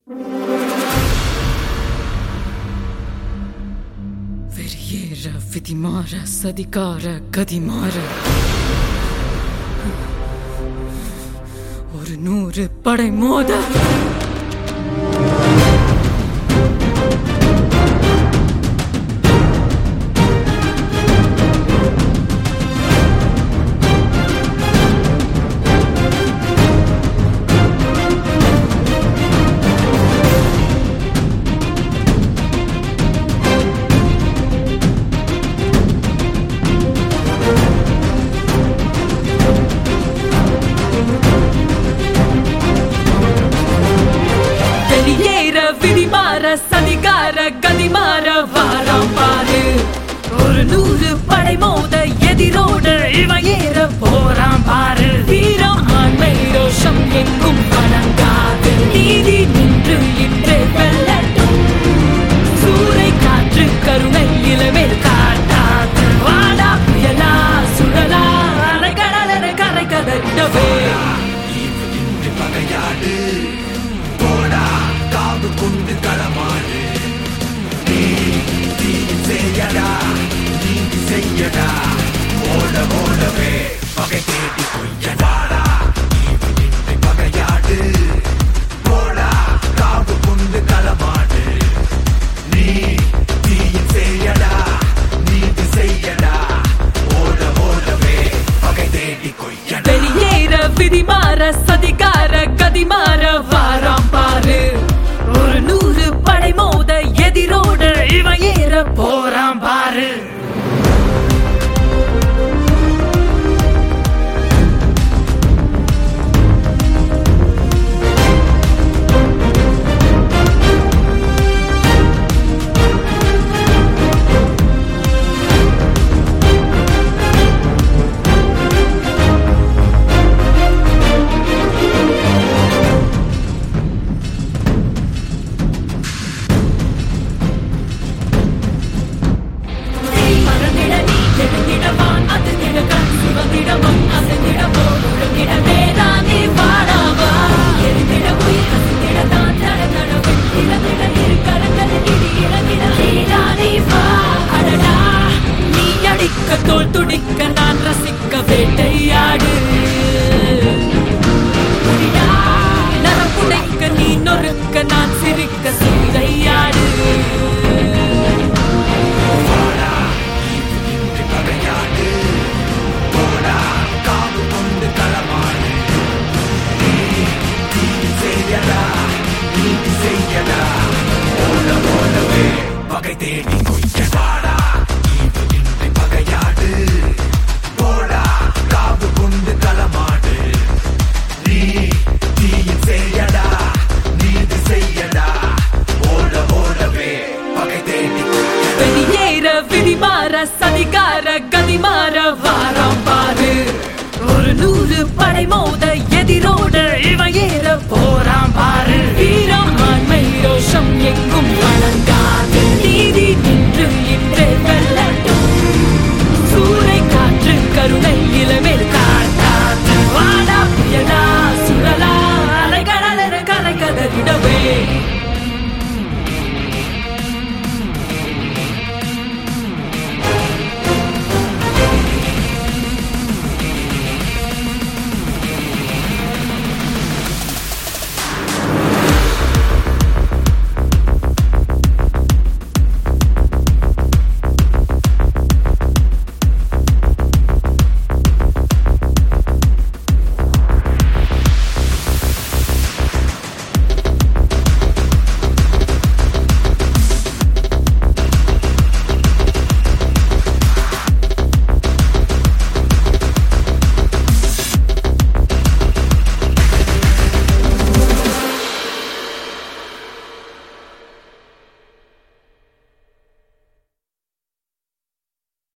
வெறியேற விதிமாற சதிகார கதிமாற ஒரு 100 படை மோத விதிமாற சதிகார கதிமாற வாராம் பாரு ஒரு 100 படை மோத எதிரோடு இவன் ஏற போறான் பாரு வீரம் ஆண்மை ரோஷம் எங்கும் வணங்காது நீதி நின்று இன்று வெல்லட்டும் சூறை காற்று கருணை இளமேல் காட்டாது வாடா புயலா சுழலா அலைகடலென கரை கதட்டவே பகையாடு கொண்டு களமாடு நீ செய்யடா நீதி செய்யடா ஓடவே பகை தேடி கொய்யடாடா நீ பகையாடு போடா காவு கொண்டு களமாடு நீ செய்யடா நீதி செய்யடா ஓடவே பகை தேடி கொய்யடா வெளியேற விதிமாற சதிகார கதிமாற வாராம் பாரு ஒரு 100 படை மோத எதிரோடு இவன் ஏற போறான் பாரு தோல் துடிக்க நான் ரசிக்க வேட்டையாடு நரம்புடைக்க நீ நொறுக்க நான் சிரிக்க சீதையாடு பகையாடு போடா காவு கொண்டு களமாடு நீ செய்யடா நீதி செய்யடா ஓடவே பகை தேடி கொய்யடாடா பகையாடு போடா காவு கொண்டு களமாடு நீ செய்யடா நீதி செய்யடா ஓடவே பகை தேடி வெளியேற விதிமாற சதிகார கதிமாற வாராம் பாரு ஒரு 100 படை மோத எதிரோடு இவன் ஏற போறான் பாரு